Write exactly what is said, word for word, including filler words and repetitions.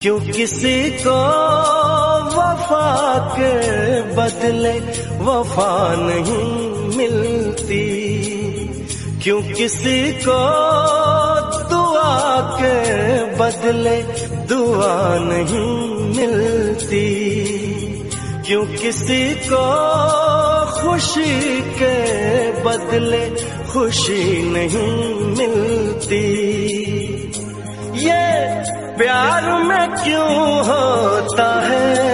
क्यों किसी को वफा के बदले वफा नहीं मिलती, क्यों किसी को दुआ के बदले दुआ नहीं मिलती, क्यों किसी को खुशी के बदले खुशी नहीं मिलती। ये प्यार में क्यों होता है